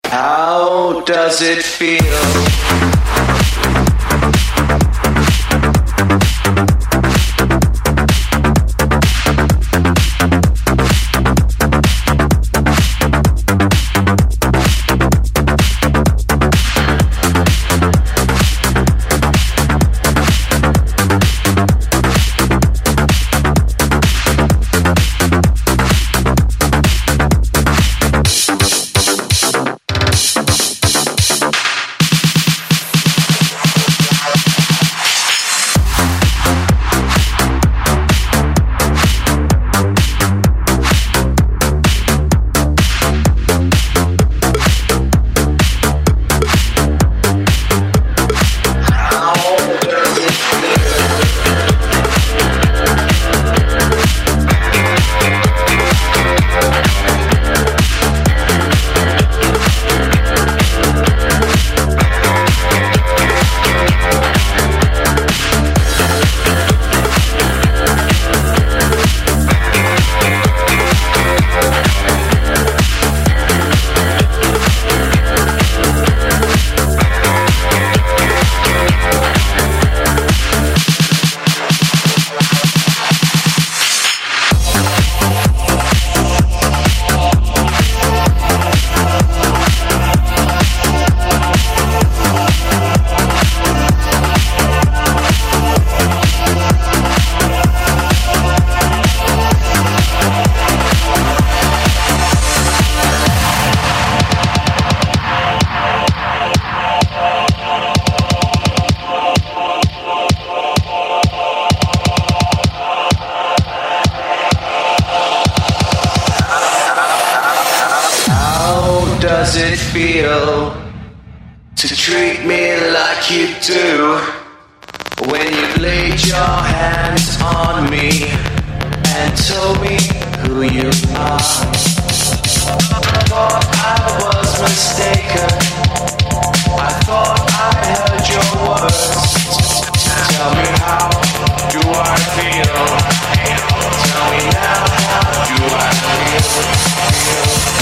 How does it feel? Does it feel to treat me like you do when you laid your hands on me and told me who you are? I thought I was mistaken. I thought I heard your words. Tell me, how do I feel? Tell me now, how do I feel?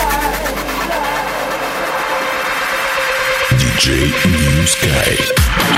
DJ New Sky.